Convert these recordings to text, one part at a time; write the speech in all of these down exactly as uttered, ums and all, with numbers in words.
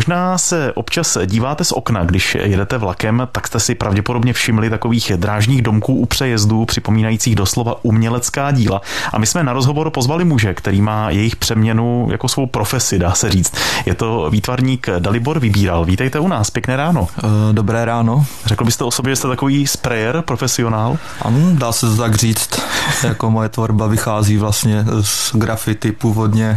Možná se občas díváte z okna, když jedete vlakem, tak jste si pravděpodobně všimli takových drážních domků u přejezdů, připomínajících doslova umělecká díla. A my jsme na rozhovor pozvali muže, který má jejich přeměnu jako svou profesi, dá se říct. Je to výtvarník Dalibor Vybíral. Vítejte u nás, pěkné ráno. Dobré ráno. Řekl byste o sobě, že jste takový sprayer, profesionál? Ano, dá se to tak říct. Jako moje tvorba vychází vlastně z graffiti původně,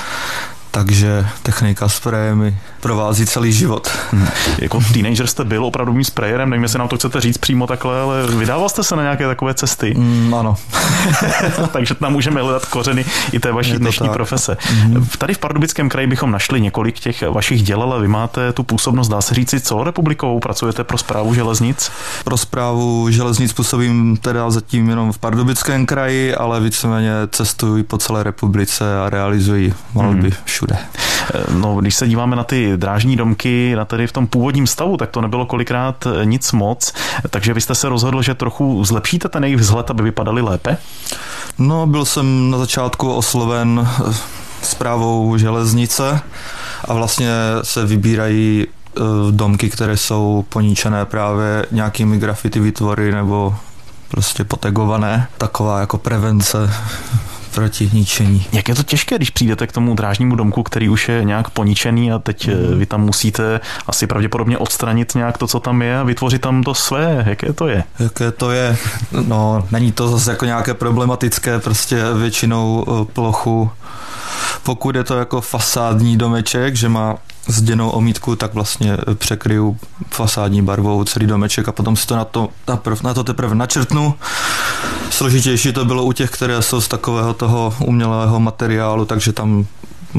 takže technika spreje mi provází celý život. Hmm. Jako teenager jste byl opravdovým sprayerem, nevím, jestli nám to chcete říct přímo takhle, ale vydával jste se na nějaké takové cesty? Mm, ano. Takže tam můžeme hledat kořeny i té vaší dnešní tak. profese. Mm-hmm. Tady v Pardubickém kraji bychom našli několik těch vašich děl, ale vy máte tu působnost, dá se říci, co republikou? Pracujete pro Správu železnic? Pro Správu železnic působím teda zatím jenom v Pardubickém kraji, ale víceméně cestuji po celé republice a realizuji malby mm. všude. No, když se díváme na ty drážní domky, na tedy v tom původním stavu, tak to nebylo kolikrát nic moc, takže vy jste se rozhodl, že trochu zlepšíte ten jejich vzhled, aby vypadaly lépe? No, byl jsem na začátku osloven Správou železnice a vlastně se vybírají domky, které jsou poníčené právě nějakými graffiti výtvory nebo prostě potegované. Taková jako prevence proti ničení. Jak je to těžké, když přijdete k tomu drážnímu domku, který už je nějak poničený a teď mm. vy tam musíte asi pravděpodobně odstranit nějak to, co tam je a vytvořit tam to své. Jaké to je? Jaké to je? No, není to zase jako nějaké problematické, prostě většinou plochu. Pokud je to jako fasádní domeček, že má zděnou omítku, tak vlastně překryju fasádní barvou celý domeček a potom si to na to, na to teprve načrtnu. Složitější to bylo u těch, které jsou z takového toho umělého materiálu, takže tam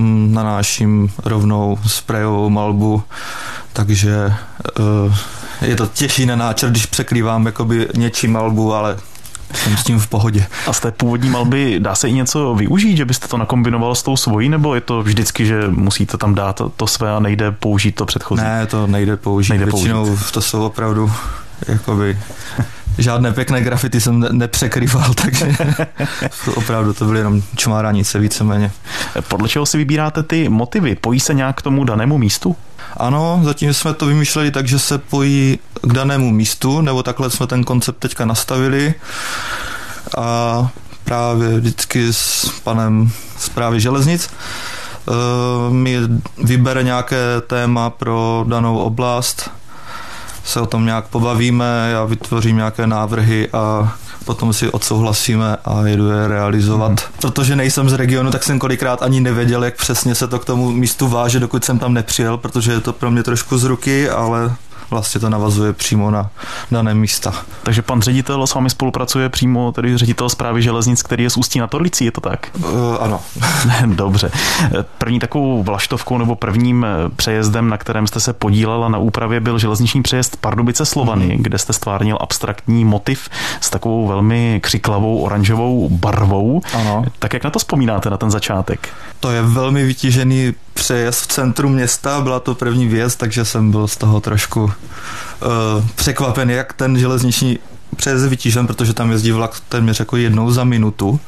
nanáším rovnou sprejovou malbu, takže je to těžší na náčrt, když překrývám jakoby něčí malbu, ale jsem s tím v pohodě. A z té původní malby dá se i něco využít, že byste to nakombinoval s tou svojí, nebo je to vždycky, že musíte tam dát to své a nejde použít to předchozí? Ne, to nejde použít. Nejde Většinou použít. To jsou opravdu jakoby žádné pěkné grafity jsem ne- nepřekrýval, takže opravdu to byly jenom čmáranice víceméně. Podle čeho si vybíráte ty motivy? Pojí se nějak k tomu danému místu? Ano, zatím jsme to vymýšleli tak, že se pojí k danému místu, nebo takhle jsme ten koncept teďka nastavili a právě vždycky s panem Správy železnic uh, mi vybere nějaké téma pro danou oblast, se o tom nějak pobavíme, já vytvořím nějaké návrhy a potom si odsouhlasíme a jedu je realizovat. Mm. Protože nejsem z regionu, tak jsem kolikrát ani nevěděl, jak přesně se to k tomu místu váže, dokud jsem tam nepřijel, protože je to pro mě trošku z ruky, ale vlastně to navazuje přímo na dané místa. Takže pan ředitel s vámi spolupracuje přímo, tedy ředitel Správy železnic, který je z Ústí nad Orlicí, je to tak? Uh, ano. Dobře. První takovou vlaštovkou nebo prvním přejezdem, na kterém jste se podílela na úpravě, byl železniční přejezd Pardubice Slovany, mm. kde jste stvárnil abstraktní motiv s takovou velmi křiklavou oranžovou barvou. Ano. Tak jak na to vzpomínáte, na ten začátek? To je velmi vytížený přejezd v centru města, byla to první věc, takže jsem byl z toho trošku uh, překvapen, jak ten železniční přejezd je vytížen, protože tam jezdí vlak téměř jako jednou za minutu.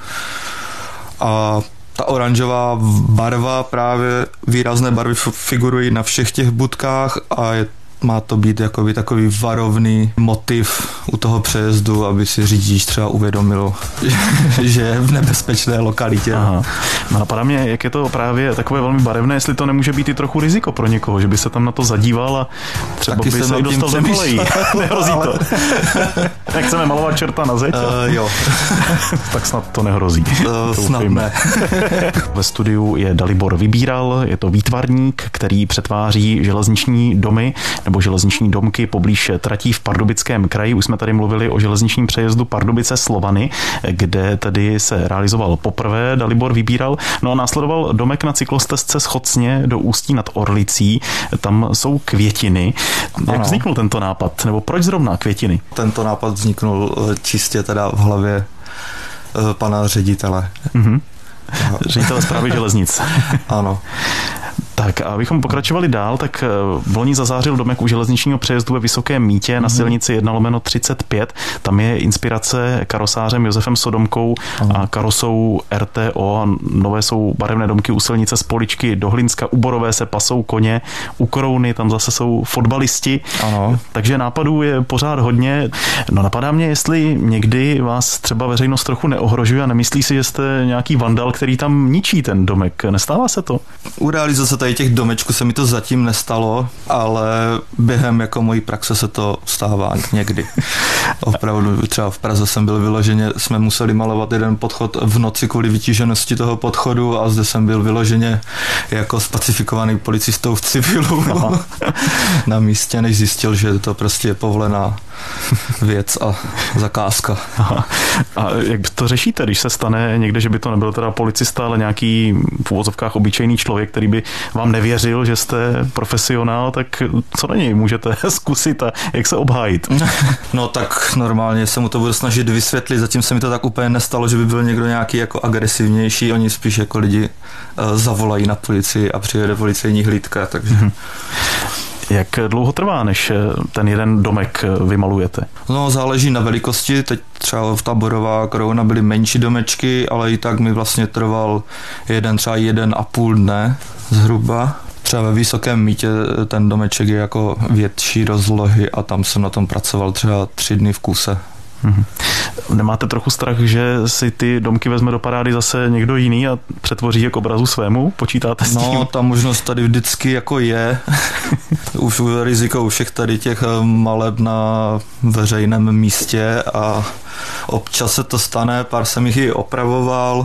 A ta oranžová barva, právě výrazné barvy figurují na všech těch budkách a je má to být jakoby takový varovný motiv u toho přejezdu, aby si řidič třeba uvědomil, že je v nebezpečné lokalitě. Aha. Napadá mě, jak je to právě takové velmi barevné, jestli to nemůže být i trochu riziko pro někoho, že by se tam na to zadíval a třeba Taky by se i dostal do kolejí. Nehrozí to. Jak chceme malovat čerta na zeď? Uh, jo. Tak snad to nehrozí. Uh, to snad ne. Ve studiu je Dalibor Vybíral, je to výtvarník, který přetváří železniční domy nebo železniční domky poblíž tratí v Pardubickém kraji. Už jsme tady mluvili o železničním přejezdu Pardubice Slovany, kde tedy se realizoval poprvé Dalibor Vybíral. No a následoval domek na cyklostezce z Chocně do Ústí nad Orlicí. Tam jsou květiny. Jak ano. vzniknul tento nápad? Nebo proč zrovna květiny? Tento nápad vzniknul čistě teda v hlavě pana ředitele. Mhm. Ředitele Správy železnic. Ano. Tak a abychom pokračovali dál, tak v loni zazářil domek u železničního přejezdu ve Vysokém Mýtě na silnici jedna lomeno třicet pět. Tam je inspirace karosářem Josefem Sodomkou a karosou R T O. Nové jsou barevné domky u silnice z Poličky do Hlinska, u Borové se pasou koně, u Korouny tam zase jsou fotbalisti. Ano. Takže nápadů je pořád hodně. No napadá mě, jestli někdy vás třeba veřejnost trochu neohrožuje a nemyslí si, že jste nějaký vandal, který tam ničí ten domek. Nestává se to? U realizace tady těch domečků se mi to zatím nestalo, ale během jako mojí praxe se to stává někdy. Opravdu třeba v Praze jsem byl vyloženě, jsme museli malovat jeden podchod v noci kvůli vytíženosti toho podchodu a zde jsem byl vyloženě jako spacifikovaný policistou v civilu na místě, než zjistil, že to prostě je povolená věc a zakázka. Aha. A jak to řešíte, když se stane někde, že by to nebyl teda policista, ale nějaký v uvozovkách obyčejný člověk, který by vám nevěřil, že jste profesionál, tak co na něj můžete zkusit a jak se obhájit? No tak normálně se mu to budu snažit vysvětlit, zatím se mi to tak úplně nestalo, že by byl někdo nějaký jako agresivnější, oni spíš jako lidi uh, zavolají na policii a přijede policejní hlídka, takže... Mm-hmm. Jak dlouho trvá, než ten jeden domek vymalujete? No, záleží na velikosti. Teď třeba v Taborová Korouna byly menší domečky, ale i tak mi vlastně trval jeden, třeba jeden a půl dne zhruba. Třeba ve Vysokém Mýtě ten domeček je jako větší rozlohy a tam jsem na tom pracoval třeba tři dny v kuse. Hmm. Nemáte trochu strach, že si ty domky vezme do parády zase někdo jiný a přetvoří je k obrazu svému? Počítáte s tím? No, ta možnost tady vždycky jako je. Už riziko u všech tady těch maleb na veřejném místě a občas se to stane, pár jsem jich i opravoval.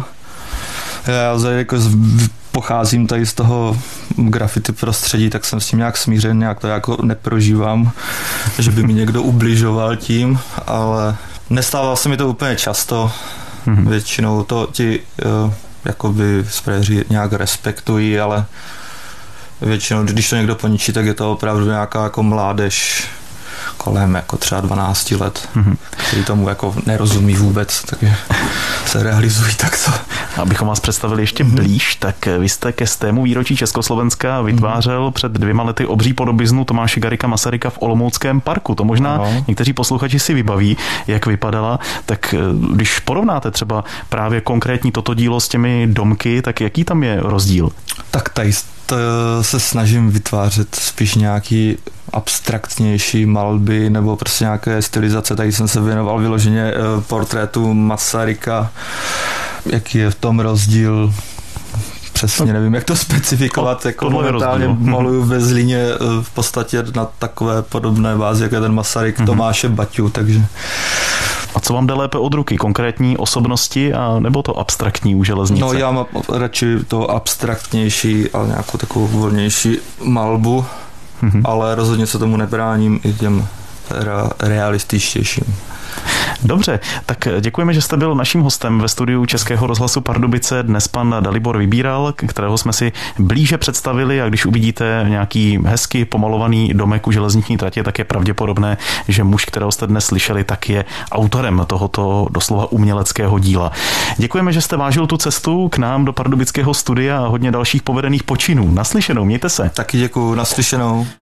Já jako pocházím tady z toho graffiti prostředí, tak jsem s tím nějak smířen, nějak to jako neprožívám, že by mi někdo ubližoval tím, ale nestává se mi to úplně často. Mm-hmm. Většinou to ti uh, jakoby sprayři nějak respektují, ale většinou, když to někdo poničí, tak je to opravdu nějaká jako mládež kolem jako třeba dvanáct let, mm-hmm. který tomu jako nerozumí vůbec, takže se realizují takto. Abychom vás představili ještě mm-hmm. blíž, tak vy jste ke stému výročí Československa vytvářel mm-hmm. před dvěma lety obří podobiznu Tomáše Garrigua Masaryka v Olomouckém parku. To možná no. někteří posluchači si vybaví, jak vypadala. Tak když porovnáte třeba právě konkrétní toto dílo s těmi domky, tak jaký tam je rozdíl? Tak tady to se snažím vytvářet spíš nějaký abstraktnější malby nebo prostě nějaké stylizace. Tady jsem se věnoval vyloženě portrétu Masaryka. Jaký je v tom rozdíl? Přesně nevím, jak to specifikovat. To, jako momentálně maluju ve Zlíně v podstatě na takové podobné bázi, jako je ten Masaryk mm-hmm. Tomáše Baťu, takže... A co vám jde lépe od ruky? Konkrétní osobnosti a nebo to abstraktní u železnice? No já mám radši to abstraktnější a nějakou takovou volnější malbu, mm-hmm. ale rozhodně se tomu nebráním i těm re- realističtějším. Dobře, tak děkujeme, že jste byl naším hostem ve studiu Českého rozhlasu Pardubice. Dnes pan Dalibor Vybíral, kterého jsme si blíže představili, a když uvidíte nějaký hezky pomalovaný domek u železniční tratě, tak je pravděpodobné, že muž, kterého jste dnes slyšeli, tak je autorem tohoto doslova uměleckého díla. Děkujeme, že jste vážil tu cestu k nám do pardubického studia a hodně dalších povedených počinů. Naslyšenou, mějte se. Taky děkuju, naslyšenou.